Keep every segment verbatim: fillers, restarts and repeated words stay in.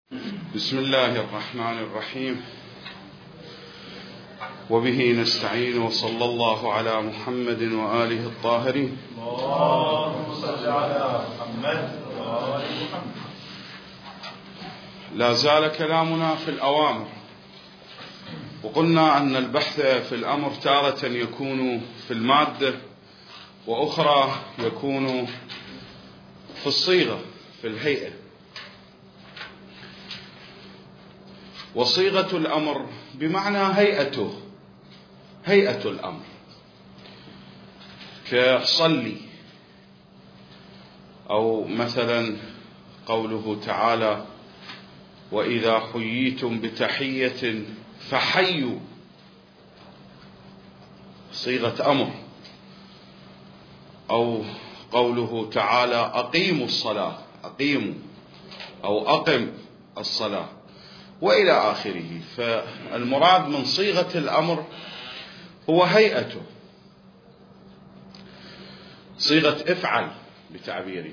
بسم الله الرحمن الرحيم، وبه نستعين، وصلى الله على محمد وآله الطاهرين. اللهم صل على محمد وآل محمد. لا زال كلامنا في الأوامر، وقلنا أن البحث في الأمر تارة يكون في المادة، وأخرى يكون في الصيغة، في الهيئة. وصيغة الأمر بمعنى هيئته، هيئة الأمر، كصلي، أو مثلا قوله تعالى: وإذا حييتم بتحية فحيوا، صيغة أمر. أو قوله تعالى: أقيموا الصلاة، أقيموا أو أقم الصلاة، وإلى آخره. فالمراد من صيغة الأمر هو هيئته، صيغة افعل بتعبيره.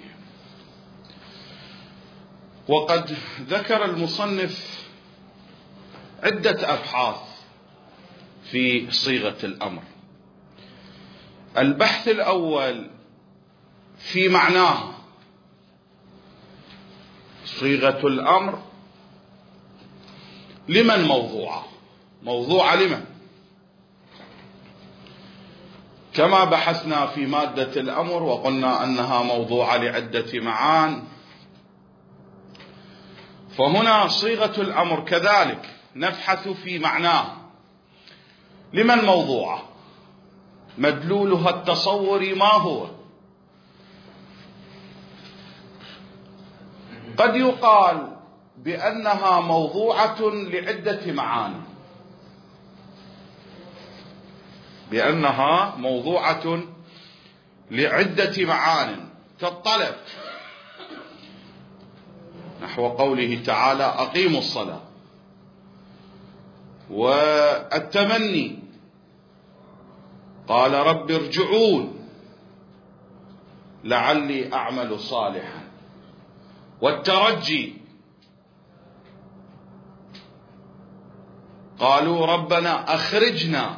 وقد ذكر المصنف عدة أبحاث في صيغة الأمر. البحث الأول في معناه، صيغة الأمر لمن موضوعة؟ موضوعة لمن؟ كما بحثنا في مادة الأمر وقلنا أنها موضوعة لعدة معان، فهنا صيغة الأمر كذلك نبحث في معناه، لمن موضوعة؟ مدلولها التصوري ما هو؟ قد يقال بأنها موضوعة لعدة معاني، بأنها موضوعة لعدة معان، كالطلب، نحو قوله تعالى: أقيموا الصلاة. والتمني، قال: رب ارجعون لعلي أعمل صالحا. والترجي، قالوا: ربنا أخرجنا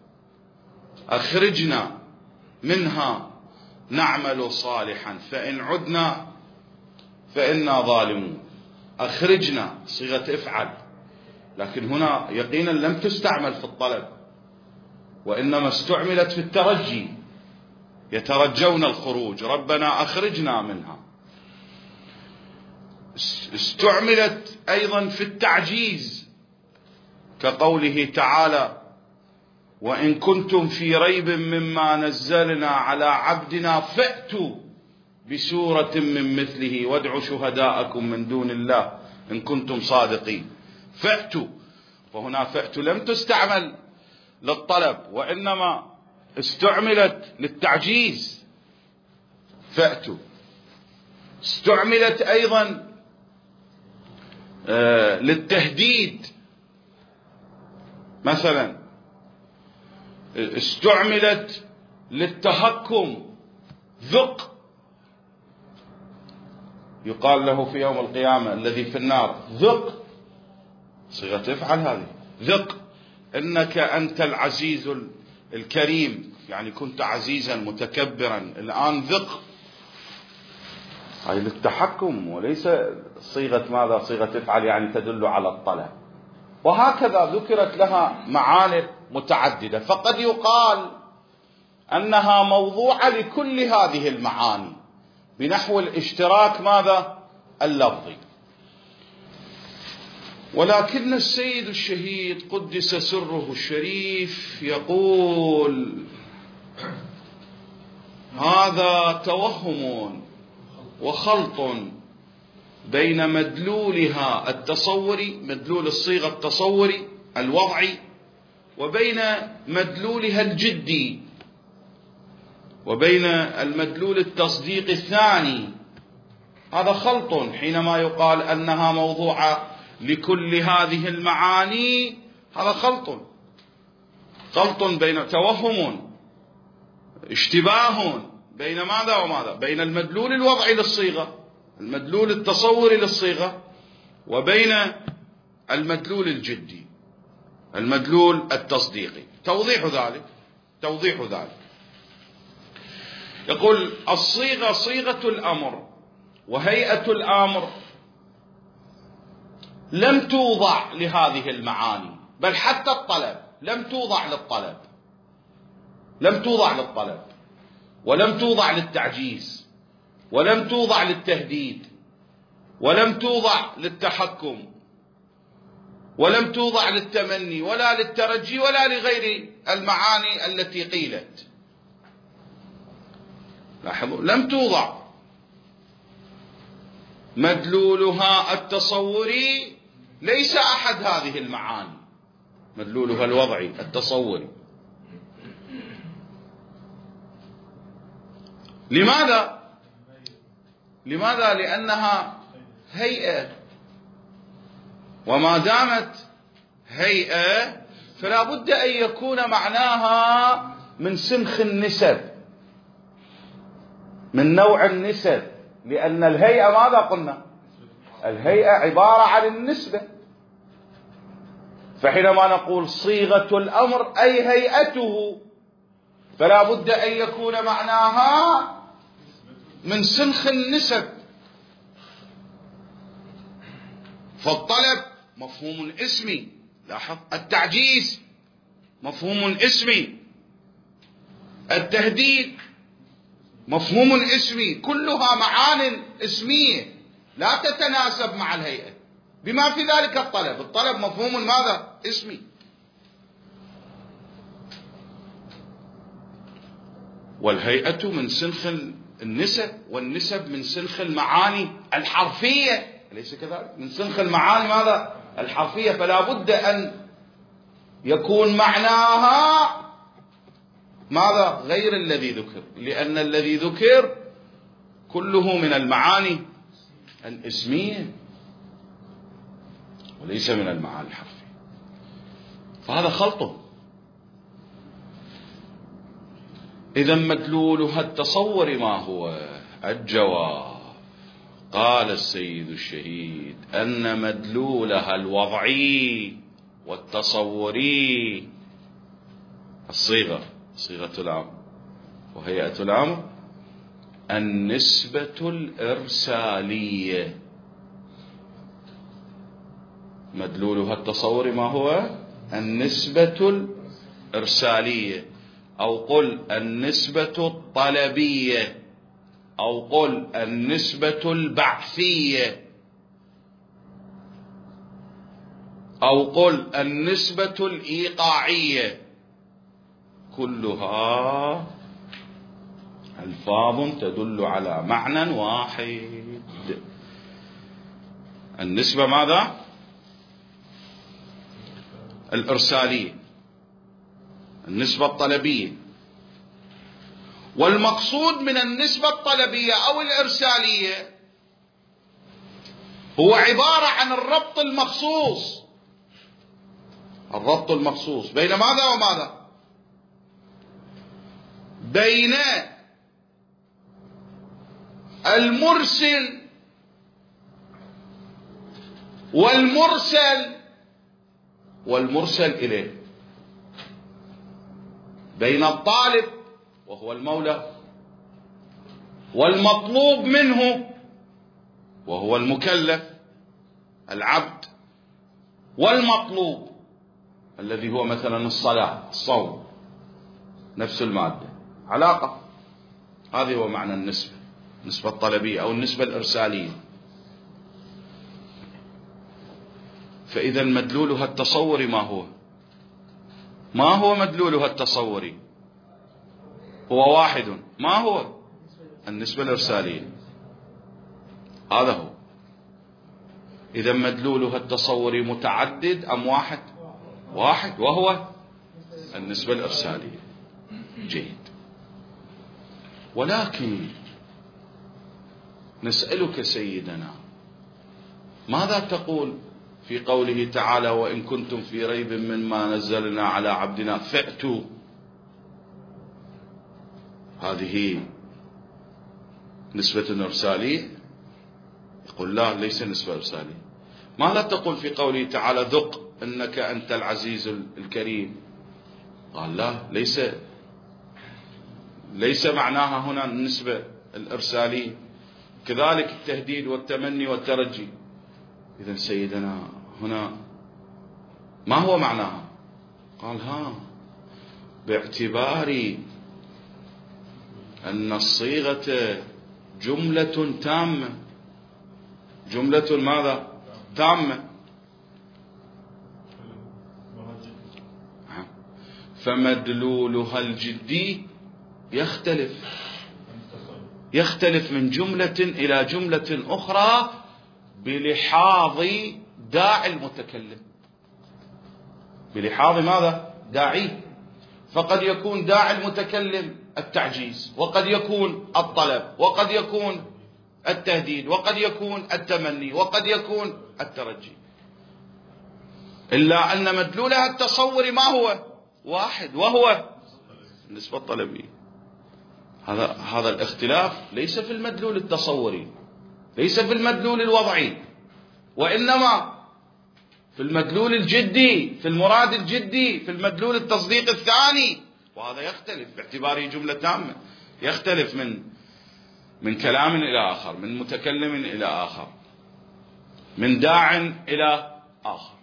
أخرجنا منها نعمل صالحا فإن عدنا فإنا ظالمون. أخرجنا صيغة افعل، لكن هنا يقينا لم تستعمل في الطلب، وإنما استعملت في الترجي، يترجون الخروج، ربنا أخرجنا منها. استعملت أيضا في التعجيز، كقوله تعالى: وإن كنتم في ريب مما نزلنا على عبدنا فأتوا بسورة من مثله وادعوا شهداءكم من دون الله إن كنتم صادقين. فأتوا، وهنا فأتوا لم تستعمل للطلب، وإنما استعملت للتعجيز، فأتوا. استعملت أيضا آه للتهديد، مثلا استعملت للتهكم، ذق، يقال له في يوم القيامة الذي في النار: ذق، صيغة افعل هذه، ذق إنك أنت العزيز الكريم، يعني كنت عزيزا متكبرا، الآن ذق، هاي للتحكم، وليس صيغة ماذا؟ صيغة افعل يعني تدل على الطلب. وهكذا ذكرت لها معاني متعددة، فقد يقال أنها موضوعة لكل هذه المعاني بنحو الاشتراك ماذا؟ اللفظي. ولكن السيد الشهيد قدس سره الشريف يقول: هذا توهم وخلط بين مدلولها التصوري، مدلول الصيغة التصوري الوضعي، وبين مدلولها الجدي، وبين المدلول التصديق الثاني. هذا خلط حينما يقال أنها موضوعة لكل هذه المعاني، هذا خلط، خلط بين توهم، اشتباه بين ماذا وماذا؟ بين المدلول الوضعي للصيغة، المدلول التصوري للصيغة، وبين المدلول الجدي، المدلول التصديقي. توضيح ذلك توضيح ذلك يقول: الصيغة صيغة الأمر وهيئة الأمر لم توضع لهذه المعاني، بل حتى الطلب لم توضع للطلب لم توضع للطلب ولم توضع للتعجيز، ولم توضع للتهديد، ولم توضع للتحكم، ولم توضع للتمني، ولا للترجي، ولا لغير المعاني التي قيلت. لاحظوا، لم توضع. مدلولها التصوري ليس أحد هذه المعاني، مدلولها الوضعي التصوري. لماذا؟ لماذا؟ لأنها هيئة، وما دامت هيئة فلا بد أن يكون معناها من سنخ النسب، من نوع النسب، لأن الهيئة ماذا قلنا؟ الهيئة عبارة عن النسبة. فحينما نقول صيغة الأمر أي هيئته، فلا بد أن يكون معناها من سنخ النسب. فالطلب مفهوم اسمي، لاحظ، التعجيز مفهوم اسمي، التهديد مفهوم اسمي، كلها معان اسمية لا تتناسب مع الهيئة، بما في ذلك الطلب. الطلب مفهوم ماذا؟ اسمي. والهيئة من سنخ النسب، والنسب من سنخ المعاني الحرفية، أليس كذلك؟ من سنخ المعاني ماذا؟ الحرفية. فلا بد أن يكون معناها ماذا؟ غير الذي ذكر، لأن الذي ذكر كله من المعاني الاسمية وليس من المعاني الحرفية، فهذا خلط. إذا مدلولها التصور ما هو؟ الجواب: قال السيد الشهيد أن مدلولها الوضعي والتصوري الصيغة، صيغة الأمر وهيئة الأمر، النسبة الإرسالية. مدلولها التصوري ما هو؟ النسبة الإرسالية، أو قل النسبة الطلبية، أو قل النسبة البعثية، أو قل النسبة الإيقاعية، كلها ألفاظ تدل على معنى واحد. النسبة ماذا؟ الإرسالية، النسبة الطلبية. والمقصود من النسبة الطلبية أو الإرسالية هو عبارة عن الربط المخصوص، الربط المخصوص بين ماذا وماذا؟ بين المرسل والمرسل والمرسل إليه، بين الطالب وهو المولى والمطلوب منه وهو المكلف العبد، والمطلوب الذي هو مثلا الصلاة الصوم، نفس المادة، علاقة. هذه هو معنى النسبة، النسبة الطلبية أو النسبة الإرسالية. فإذا مدلولها التصوري ما هو؟ ما هو مدلولها التصوري؟ هو واحد. ما هو؟ النسبة الإرسالية، هذا هو. إذا مدلولها التصوري متعدد أم واحد؟ واحد، وهو النسبة الإرسالية. جيد. ولكن نسألك سيدنا، ماذا تقول في قوله تعالى: وإن كنتم في ريب مما نزلنا على عبدنا فأتوا؟ هذه نسبة إرسالية؟ يقول لا، ليس نسبة إرسالية. ماذا تقول في قوله تعالى ذق إنك أنت العزيز الكريم؟ قال لا، ليس ليس معناها هنا النسبة الإرسالية، كذلك التهديد والتمني والترجي. إذن سيدنا هنا ما هو معناها؟ قال ها، باعتبار أن الصيغة جملة تامة، جملة ماذا؟ تامة، فمدلولها الجدي يختلف يختلف من جملة إلى جملة أخرى بلحاظ داعي المتكلم، بلحاظ ماذا؟ داعي. فقد يكون داعي المتكلم التعجيز، وقد يكون الطلب، وقد يكون التهديد، وقد يكون التمني، وقد يكون الترجي، إلا أن مدلولها التصوري ما هو؟ واحد، وهو النسبة الطلبية. هذا هذا الاختلاف ليس في المدلول التصوري، ليس في المدلول الوضعي، وإنما في المدلول الجدي، في المراد الجدي، في المدلول التصديق الثاني. وهذا يختلف باعتباره جملة تامة، يختلف من من كلام إلى آخر، من متكلم إلى آخر، من داع إلى آخر.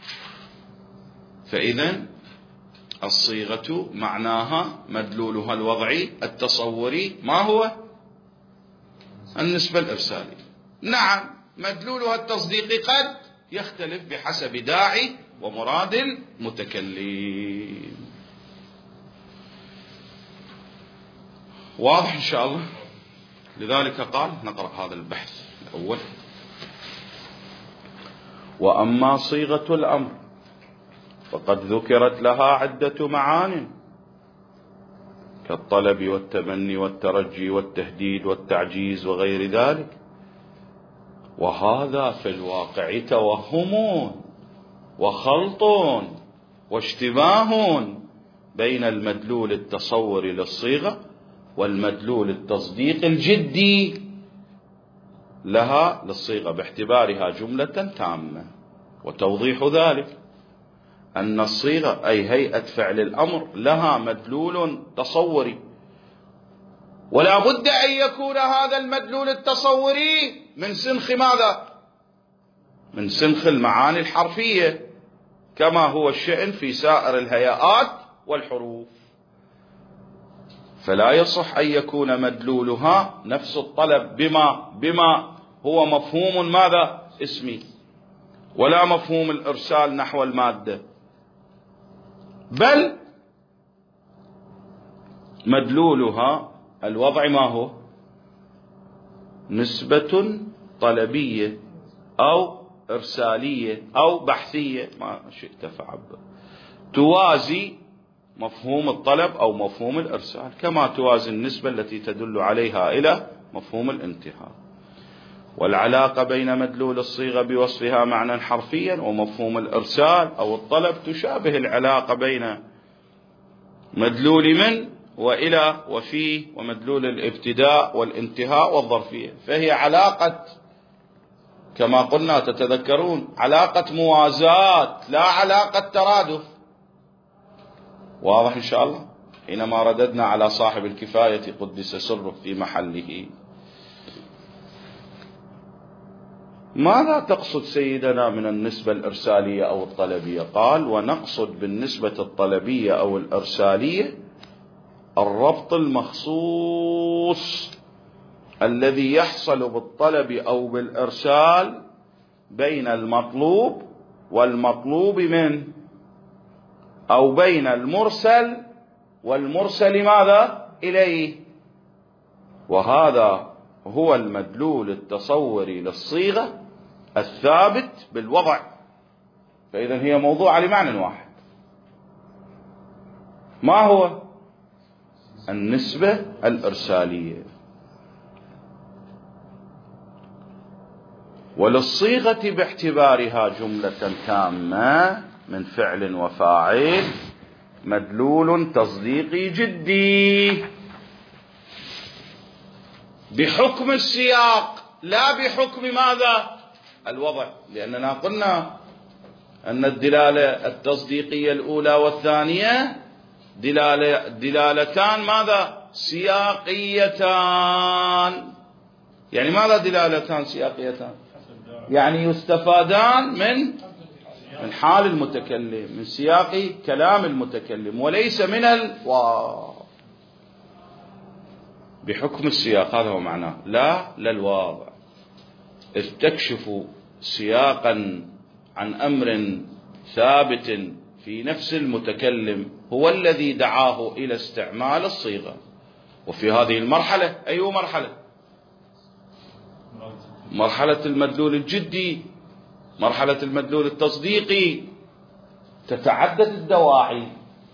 فإذن الصيغة معناها مدلولها الوضعي التصوري ما هو؟ النسبة الإرسالية. نعم، مدلولها التصديقي قد يختلف بحسب داعي ومراد المتكلم. واضح إن شاء الله؟ لذلك قال، نقرأ هذا البحث الأول: وأما صيغة الأمر فقد ذكرت لها عدة معان كالطلب والتمني والترجي والتهديد والتعجيز وغير ذلك، وهذا في الواقع توهم وخلط واشتباه بين المدلول التصوري للصيغة والمدلول التصديق الجدي لها للصيغة باعتبارها جملة تامة. وتوضيح ذلك أن الصيغة أي هيئة فعل الأمر لها مدلول تصوري، ولا بد أن يكون هذا المدلول التصوري من سنخ ماذا؟ من سنخ المعاني الحرفية، كما هو الشأن في سائر الهيئات والحروف. فلا يصح أن يكون مدلولها نفس الطلب بما بما هو مفهوم ماذا؟ اسمي، ولا مفهوم الإرسال نحو المادة، بل مدلولها الوضع ما هو؟ نسبة طلبية أو إرسالية أو بحثية، ما شئت فعبر، توازي مفهوم الطلب أو مفهوم الإرسال، كما توازي النسبة التي تدل عليها إلى مفهوم الانتهاء. والعلاقة بين مدلول الصيغة بوصفها معنى حرفيا ومفهوم الإرسال أو الطلب تشابه العلاقة بين مدلول من وإلى وفيه ومدلول الابتداء والانتهاء والظرفية. فهي علاقة كما قلنا تتذكرون علاقة موازاة لا علاقة ترادف. واضح إن شاء الله؟ حينما رددنا على صاحب الكفاية قدس سره في محله. ماذا تقصد سيدنا من النسبة الإرسالية أو الطلبية؟ قال: ونقصد بالنسبة الطلبية أو الإرسالية الربط المخصوص الذي يحصل بالطلب أو بالإرسال بين المطلوب والمطلوب منه، أو بين المرسل والمرسل ماذا؟ إليه. وهذا هو المدلول التصوري للصيغة الثابت بالوضع. فإذا هي موضوعة لمعنى واحد، ما هو؟ النسبة الإرسالية. وللصيغة باعتبارها جملة تامة من فعل وفاعل مدلول تصديقي جدي بحكم السياق، لا بحكم ماذا؟ الوضع، لأننا قلنا أن الدلالة التصديقية الأولى والثانية دلالة دلالتان ماذا؟ سياقيتان. يعني ماذا دلالتان سياقيتان؟ يعني يستفادان من من حال المتكلم، من سياق كلام المتكلم، وليس من الواو بحكم السياق. هذا هو معناه، لا للواضع. إذ تكشف سياقا عن أمر ثابت في نفس المتكلم هو الذي دعاه إلى استعمال الصيغة. وفي هذه المرحلة، أي مرحلة؟ مرحلة المدلول الجدي، مرحلة المدلول التصديقي، تتعدد الدواعي.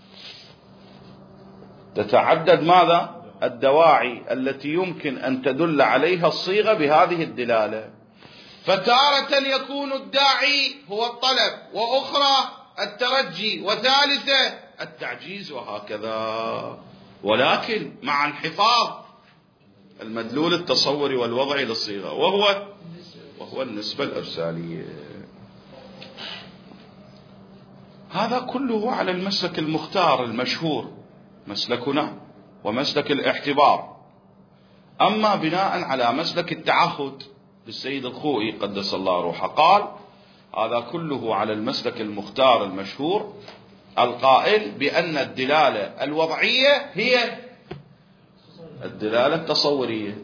تتعدد ماذا؟ الدواعي التي يمكن أن تدل عليها الصيغة بهذه الدلالة. فتارة يكون الداعي هو الطلب، وأخرى الترجي، وثالثة التعجيز، وهكذا، ولكن مع انحفاظ المدلول التصوري والوضعي للصيغة، وهو وهو النسبة الإرسالية. هذا كله على المسلك المختار المشهور، مسلكنا ومسلك الاعتبار. أما بناء على مسلك التعهد بالسيد الخوئي قدس الله روحه، قال هذا كله على المسلك المختار المشهور القائل بأن الدلالة الوضعية هي الدلالة التصورية.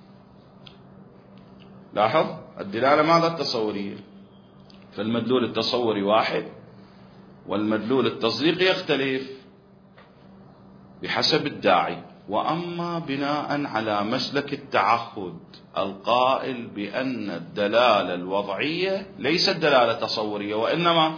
لاحظ، الدلالة ماذا؟ التصورية. فالمدلول التصوري واحد، والمدلول التصديقي يختلف بحسب الداعي. وأما بناء على مسلك التعهد القائل بأن الدلالة الوضعية ليست دلالة تصورية، وإنما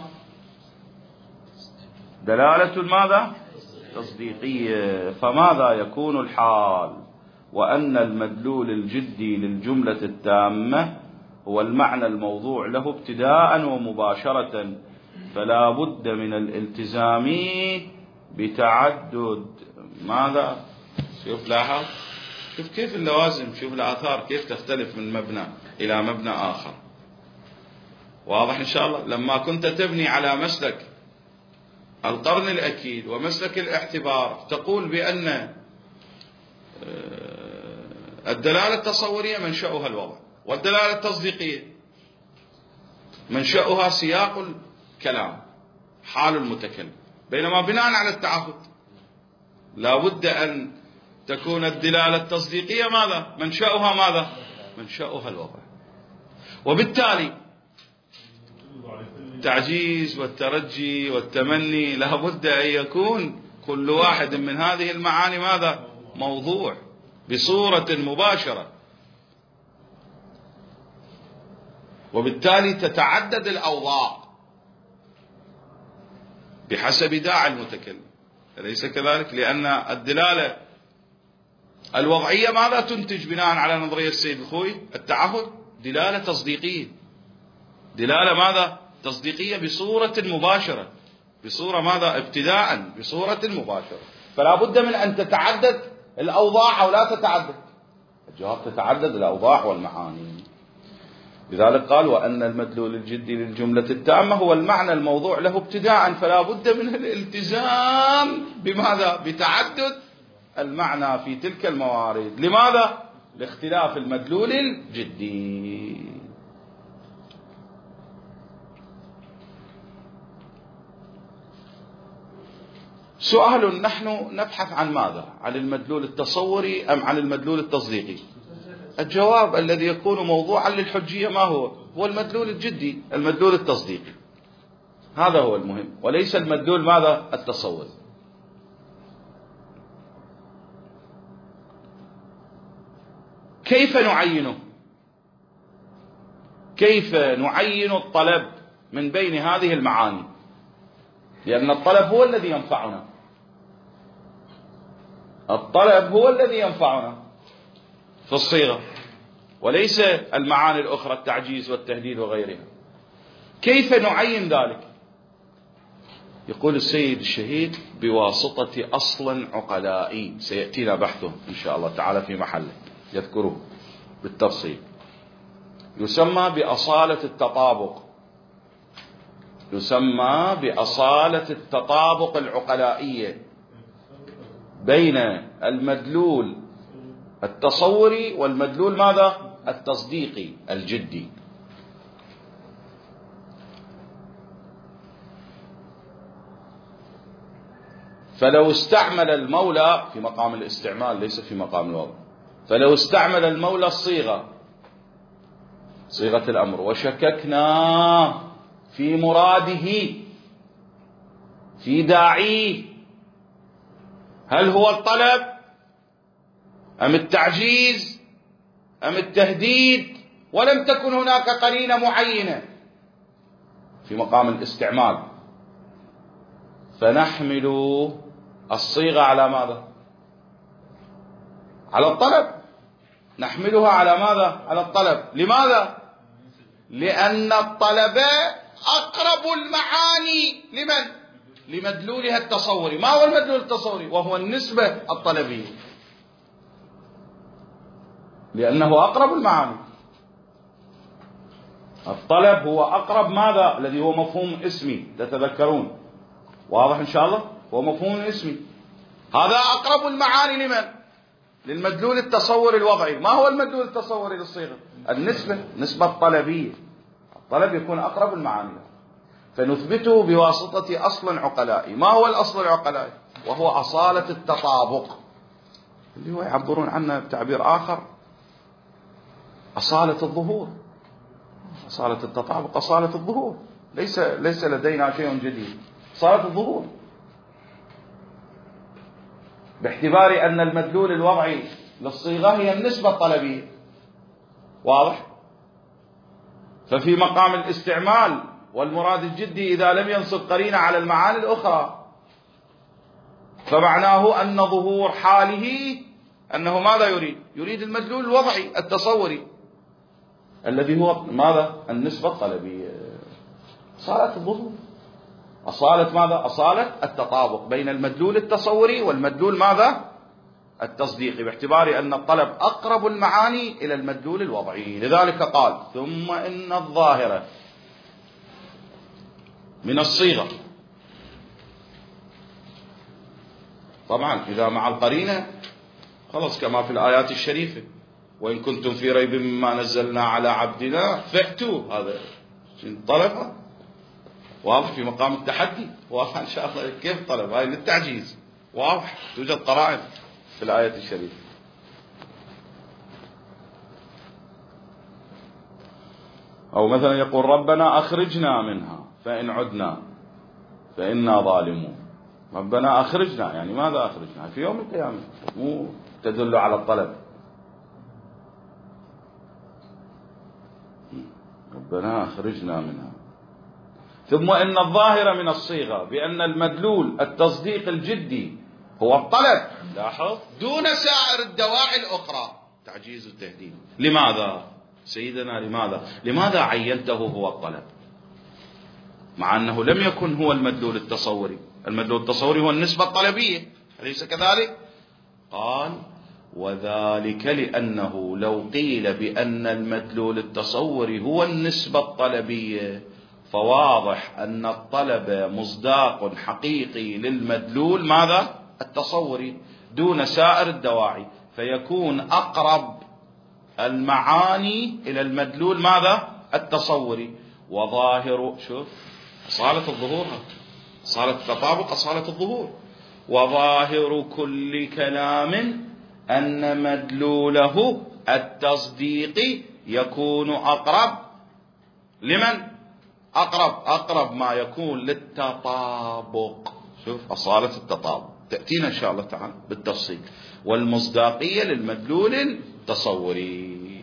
دلالة ماذا؟ تصديقية، فماذا يكون الحال؟ وأن المدلول الجدي للجملة التامة هو المعنى الموضوع له ابتداء ومباشرة، فلا بد من الالتزام بتعدد ماذا؟ شوف، لاحظ، شوف كيف اللوازم، شوف الآثار كيف تختلف من مبنى إلى مبنى آخر. واضح إن شاء الله؟ لما كنت تبني على مسلك القرن الأكيد ومسلك الاعتبار تقول بأن الدلالة التصورية منشأها الوضع، والدلالة التصديقية منشأها سياق الكلام، حال المتكلم. بينما بناء على التعهد لا بد أن تكون الدلالة التصديقية ماذا؟ منشأها ماذا؟ منشأها الوضع. وبالتالي التعجيز والترجي والتمني لا بد أن يكون كل واحد من هذه المعاني ماذا؟ موضوع بصورة مباشرة، وبالتالي تتعدد الأوضاع بحسب داعي المتكلم، أليس كذلك؟ لأن الدلالة الوضعية ماذا تنتج بناء على نظرية السيد الخوئي؟ التعهد دلالة تصديقية، دلالة ماذا؟ تصديقية بصورة مباشرة، بصورة ماذا؟ ابتداء بصورة مباشرة. فلا بد من أن تتعدد الأوضاع أو لا تتعدد؟ الجواب تتعدد الأوضاع والمعاني. لذلك قال وأن المدلول الجدي للجملة التامة هو المعنى الموضوع له ابتداء، فلا بد من الالتزام بماذا؟ بتعدد المعنى في تلك الموارد. لماذا؟ لاختلاف المدلول الجدي. سؤال، نحن نبحث عن ماذا؟ عن المدلول التصوري أم عن المدلول التصديقي؟ الجواب الذي يكون موضوعا للحجية ما هو؟ هو المدلول الجدي، المدلول التصديقي. هذا هو المهم، وليس المدلول ماذا؟ التصوري. كيف نعينه؟ كيف نعين الطلب من بين هذه المعاني؟ لأن الطلب هو الذي ينفعنا، الطلب هو الذي ينفعنا في الصيغة، وليس المعاني الأخرى التعجيز والتهديد وغيرها. كيف نعين ذلك؟ يقول السيد الشهيد بواسطة أصل عقلائي سيأتينا بحثه إن شاء الله تعالى في محله، يذكره بالتفصيل. يسمى بأصالة التطابق، يسمى بأصالة التطابق العقلائية بين المدلول التصوري والمدلول ماذا؟ التصديقي الجدي. فلو استعمل المولى في مقام الاستعمال ليس في مقام الوضع، فلو استعمل المولى الصيغة، صيغة الأمر، وشككنا في مراده في داعيه، هل هو الطلب أم التعجيز أم التهديد، ولم تكن هناك قرينة معينة في مقام الاستعمال، فنحمل الصيغة على ماذا؟ على الطلب، نحملها على ماذا؟ على الطلب. لماذا؟ لأن الطلب أقرب المعاني لمن؟ لمدلولها التصوري. ما هو المدلول التصوري؟ وهو النسبة الطلبية، لأنه أقرب المعاني. الطلب هو أقرب ماذا؟ الذي هو مفهوم اسمي، تتذكرون، واضح إن شاء الله؟ هو مفهوم اسمي، هذا أقرب المعاني لمن؟ للمدلول التصوري الوضعي. ما هو المدلول التصوري للصيغة؟ النسبة، نسبة طلبية، الطلب يكون أقرب المعاني، فنثبته بواسطة أصل عقلائي. ما هو الأصل العقلائي؟ وهو أصالة التطابق، اللي هو يعبرون عنه بتعبير آخر أصالة الظهور. أصالة التطابق أصالة الظهور، ليس ليس لدينا شيء جديد، أصالة الظهور، باعتبار أن المدلول الوضعي للصيغة هي النسبة الطلبية، واضح؟ ففي مقام الاستعمال والمراد الجدي إذا لم ينصب قرينة على المعاني الأخرى، فمعناه أن ظهور حاله أنه ماذا يريد؟ يريد المدلول الوضعي التصوري الذي هو ماذا؟ النسبة الطلبية. أصالة الظهور، أصالة ماذا؟ أصالة التطابق بين المدلول التصوري والمدلول ماذا؟ التصديقي، باعتبار أن الطلب أقرب المعاني إلى المدلول الوضعي. لذلك قال ثم إن الظاهرة من الصيغة، طبعا إذا مع القرينة خلص كما في الآيات الشريفة، وإن كنتم في ريب مما نزلنا على عبدنا فأتوا، هذا طلب واضح في مقام التحدي، واضح إن شاء الله كيف طلب، هاي للتعجيز، واضح توجد قرائن في الآية الشريفة. أو مثلا يقول ربنا أخرجنا منها فإن عدنا فإنا ظالمون. ربنا أخرجنا، يعني ماذا أخرجنا؟ في يوم القيامة، مو تدل على الطلب. ربنا أخرجنا منها. ثم إن الظاهر من الصيغة بأن المدلول التصديق الجدي هو الطلب، لاحظ، دون سائر الدواعي الأخرى، تعجيز التهديد. لماذا سيدنا؟ لماذا لماذا عينته هو الطلب مع أنه لم يكن هو المدلول التصوري؟ المدلول التصوري هو النسبة الطلبية، أليس كذلك؟ قال وذلك لأنه لو قيل بأن المدلول التصوري هو النسبة الطلبية فواضح أن الطلب مصداق حقيقي للمدلول ماذا؟ التصوري دون سائر الدواعي، فيكون أقرب المعاني إلى المدلول ماذا؟ التصوري. وظاهر، شوف أصالة الظهور، أصالة التطابق، أصالة الظهور. وظاهر كل كلام أن مدلوله التصديق يكون أقرب لمن؟ أقرب أقرب ما يكون للتطابق. شوف أصالة التطابق تأتينا إن شاء الله تعالى بالتفصيل. والمصداقية للمدلول التصوري.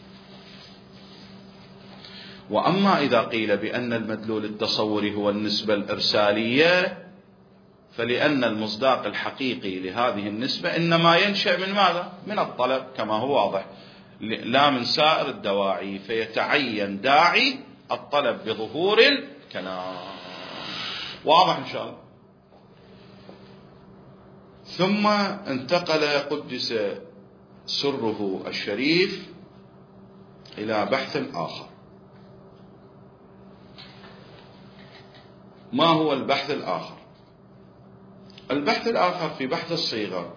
وأما إذا قيل بأن المدلول التصوري هو النسبة الإرسالية فلأن المصداق الحقيقي لهذه النسبة إنما ينشأ من ماذا؟ من الطلب كما هو واضح، لا من سائر الدواعي، فيتعين داعي الطلب بظهور الكلام. واضح إن شاء الله. ثم انتقل قدس سره الشريف إلى بحث آخر. ما هو البحث الآخر؟ البحث الآخر في بحث الصيغة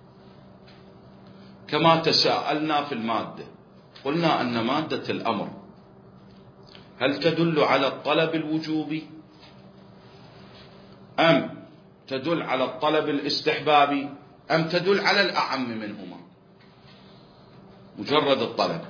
كما تساءلنا في المادة، قلنا أن مادة الأمر هل تدل على الطلب الوجوبي أم تدل على الطلب الاستحبابي أم تدل على الأعم منهما؟ مجرد الطلب.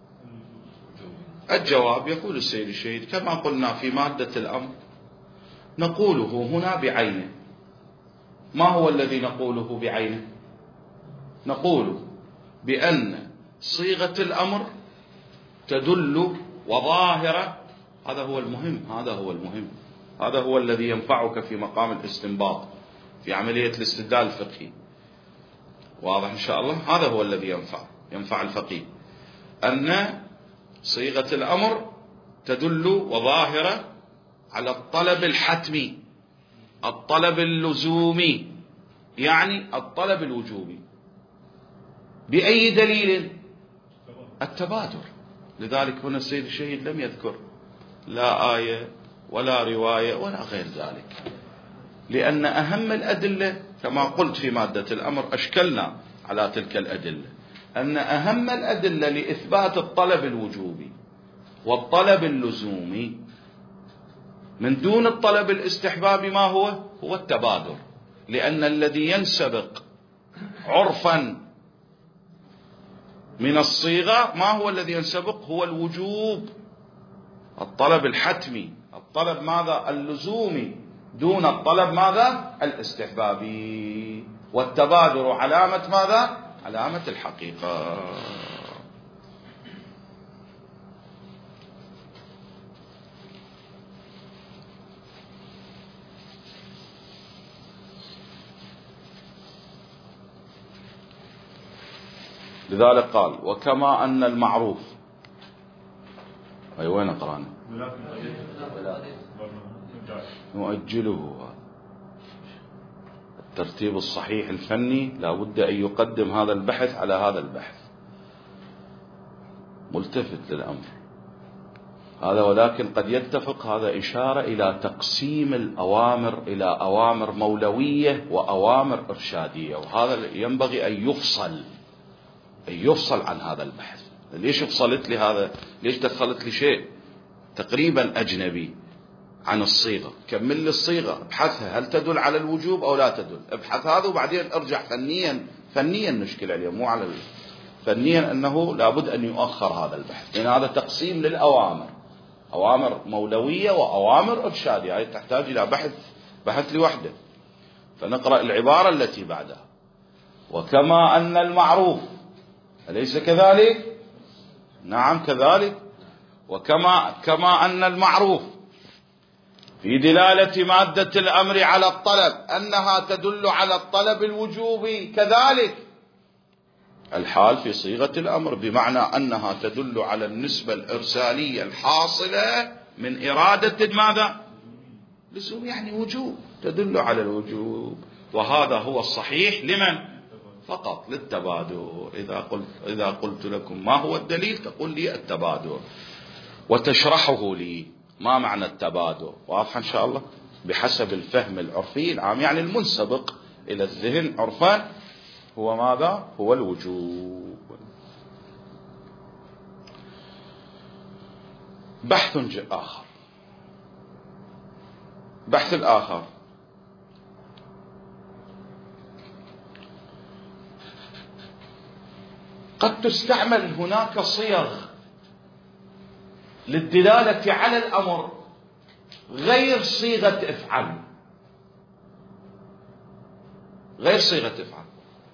الجواب يقول السيد الشهيد كما قلنا في مادة الأمر نقوله هنا بعينه. ما هو الذي نقوله بعينه؟ نقول بأن صيغة الأمر تدل وظاهرة. هذا هو المهم، هذا هو المهم، هذا هو الذي ينفعك في مقام الاستنباط في عملية الاستدلال الفقهي. واضح إن شاء الله؟ هذا هو الذي ينفع ينفع الفقيه، أن صيغة الأمر تدل وظاهرة على الطلب الحتمي، الطلب اللزومي، يعني الطلب الوجوبي. بأي دليل؟ التبادر. لذلك هنا السيد الشهيد لم يذكر لا آية ولا رواية ولا غير ذلك، لأن أهم الأدلة كما قلت في مادة الأمر أشكلنا على تلك الأدلة، أن أهم الأدلة لإثبات الطلب الوجوبي والطلب اللزومي من دون الطلب الاستحبابي ما هو؟ هو التبادر. لأن الذي ينسبق عرفا من الصيغة ما هو الذي ينسبق؟ هو الوجوب، الطلب الحتمي، الطلب ماذا؟ اللزومي، دون الطلب ماذا؟ الاستحبابي. والتبادر علامة ماذا؟ علامة الحقيقة. لذلك قال وكما أن المعروف. أي وين قرأنا؟ نؤجله. الترتيب الصحيح الفني لا بد أن يقدم هذا البحث على هذا البحث، ملتفت للأمر هذا. ولكن قد يتفق هذا إشارة إلى تقسيم الأوامر إلى أوامر مولوية وأوامر إرشادية، وهذا ينبغي أن يفصل أن يفصل عن هذا البحث. ليش فصلت لي هذا؟ ليش دخلت لي شيء تقريبا أجنبي عن الصيغة؟ كمل لي الصيغة، ابحثها هل تدل على الوجوب أو لا تدل، ابحث هذا وبعدين ارجع فنيا فنيا نشكل عليه، مو على فنيا أنه لابد أن يؤخر هذا البحث، لأن هذا تقسيم للأوامر، أوامر مولوية وأوامر إرشادية، هذه تحتاج إلى بحث بحث لوحده. فنقرأ العبارة التي بعدها وكما أن المعروف، أليس كذلك؟ نعم كذلك. وكما كما أن المعروف في دلالة مادة الأمر على الطلب أنها تدل على الطلب الوجوبي، كذلك الحال في صيغة الأمر، بمعنى أنها تدل على النسبة الإرسالية الحاصلة من إرادة ماذا؟ لزوم، يعني وجوب، تدل على الوجوب. وهذا هو الصحيح لمن؟ فقط للتبادر. إذا قلت, إذا قلت لكم ما هو الدليل تقول لي التبادر وتشرحه لي ما معنى التبادر. واضح إن شاء الله؟ بحسب الفهم العرفي العام، يعني المنسبق إلى الذهن عرفان هو ماذا؟ هو الوجوب. بحث آخر، بحث الآخر قد تستعمل هناك صيغ للدلالة على الأمر غير صيغة افعل، غير صيغة افعل،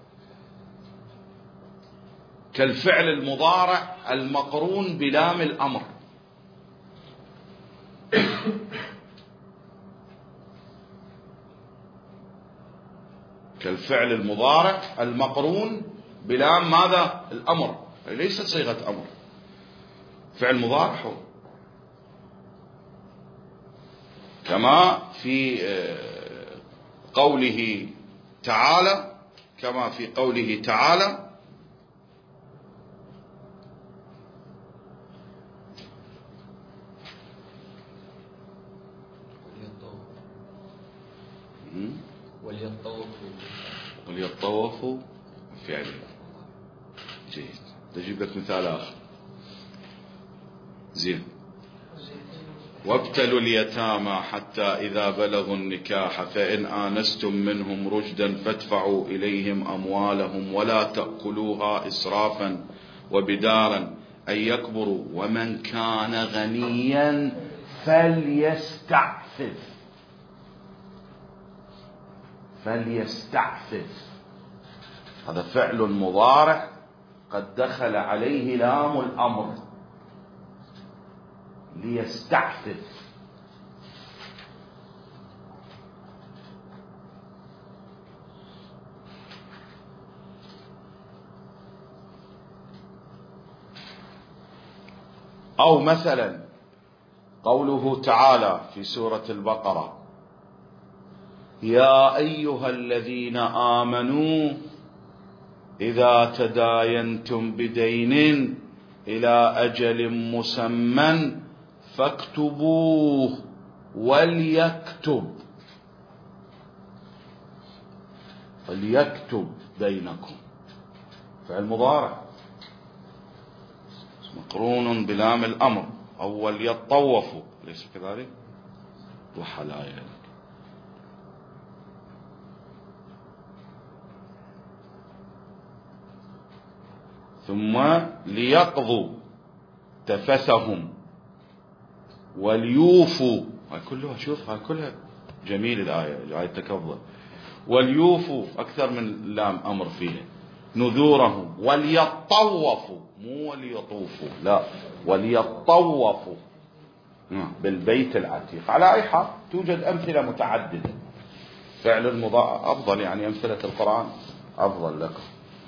كالفعل المضارع المقرون بلام الأمر. كالفعل المضارع المقرون بلام ماذا؟ الأمر، ليست صيغة أمر، فعل مضارع هو. كما في قوله تعالى كما في قوله تعالى وليطوفوا وليطوفوا فعلا. جيد. أجيب لك مثال آخر. زين. وابتلوا اليتامى حتى إذا بلغوا النكاح فإن آنستم منهم رشدا فادفعوا إليهم أموالهم ولا تأكلوها إسرافا وبدارا أن يكبروا ومن كان غنيا فليستعفف فليستعفف. هذا فعل مضارع قد دخل عليه لام الأمر، ليستعفف. أو مثلا قوله تعالى في سورة البقرة: يا أيها الذين آمنوا إذا تداينتم بدين إلى أجل مسمى فاكتبوه وليكتب وليكتب بينكم. فعل مضارع مقرون بلام الأمر. أول يطوفوا، ليس كذلك؟ وحلايا. ثم ليقضوا تفثهم وليوفوا. هاي كلها، شوف هاي كلها جميل. الآية آية تكفل. وليوفوا أكثر من لام أمر فيها. نذورهم وليطوفوا، مو وليطوفوا، لا، وليطوفوا بالبيت العتيق. على أي حال توجد أمثلة متعددة. فعل المضارع أفضل، يعني أمثلة القرآن أفضل لكم.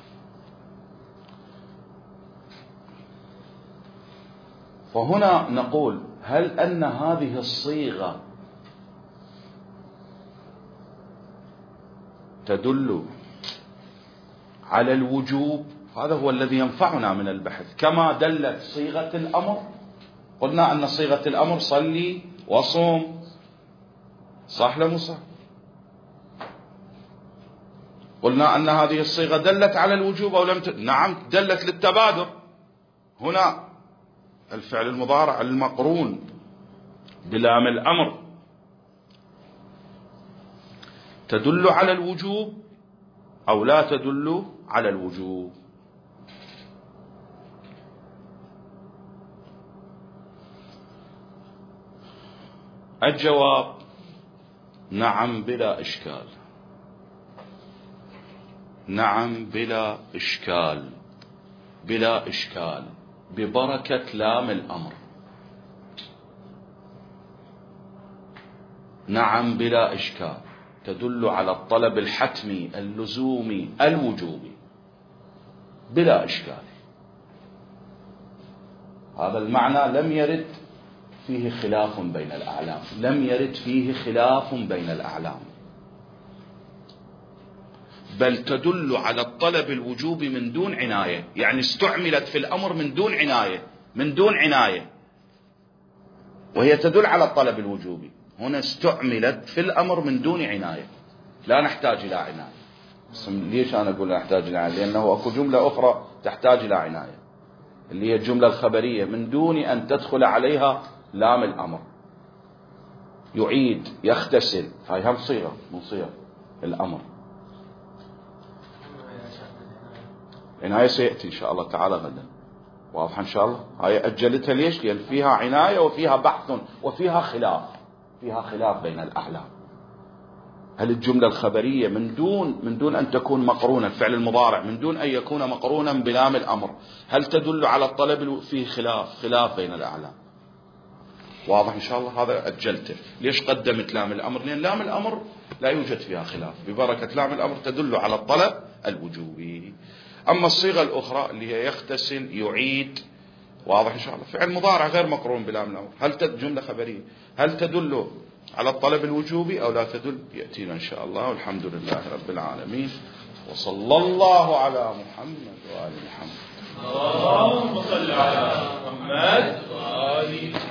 فهنا نقول: هل أن هذه الصيغة تدل على الوجوب؟ هذا هو الذي ينفعنا من البحث. كما دلت صيغة الأمر، قلنا أن صيغة الأمر صلي وصوم، صح لا مو صح؟ قلنا أن هذه الصيغة دلت على الوجوب أو لم ت... نعم دلت للتبادر. هنا الفعل المضارع المقرون بلام الأمر تدل على الوجوب أو لا تدل على الوجوب؟ الجواب: نعم بلا إشكال. نعم بلا إشكال، بلا إشكال، ببركة لام الأمر. نعم بلا إشكال، تدل على الطلب الحتمي اللزومي الوجوبي بلا إشكال. هذا المعنى لم يرد فيه خلاف بين الأعلام، لم يرد فيه خلاف بين الأعلام، بل تدل على الطلب الوجوبي من دون عناية. يعني استعملت في الأمر من دون عناية، من دون عناية، وهي تدل على الطلب الوجوبي. هنا استعملت في الأمر من دون عناية، لا نحتاج إلى عناية. ليش أنا أقول لا نحتاج إلى عناية؟ لأنه أكو جملة أخرى تحتاج إلى عناية، اللي هي الجملة الخبرية من دون أن تدخل عليها لام الأمر. يعيد، يغتسل، هاي هم صيغة من صيغ الأمر. عناية سيأتي إن شاء الله تعالى غدا، واضح إن شاء الله. هاي أجلتها ليش؟ لأن فيها عناية وفيها بحث وفيها خلاف، فيها خلاف بين الأعلام. هل الجملة الخبرية من دون من دون أن تكون مقرونة، الفعل المضارع من دون أن يكون مقرونا بلام الأمر، هل تدل على الطلب؟ فيه خلاف، خلاف بين الأعلام. واضح إن شاء الله. هذا أجلته. ليش قدمت لام الأمر؟ لأن لام الأمر لا يوجد فيها خلاف، ببركة لام الأمر تدل على الطلب الوجوبي. أما الصيغة الأخرى اللي هي يغتسل، يعيد، واضح إن شاء الله، فعل مضارع غير مقرون بلام الأمر، هل تدل جملة خبرية، هل تدل على الطلب الوجوبي أو لا تدل؟ يأتينا إن شاء الله. والحمد لله رب العالمين، وصلى الله على محمد وآل محمد. اللهم صل على محمد وآل محمد.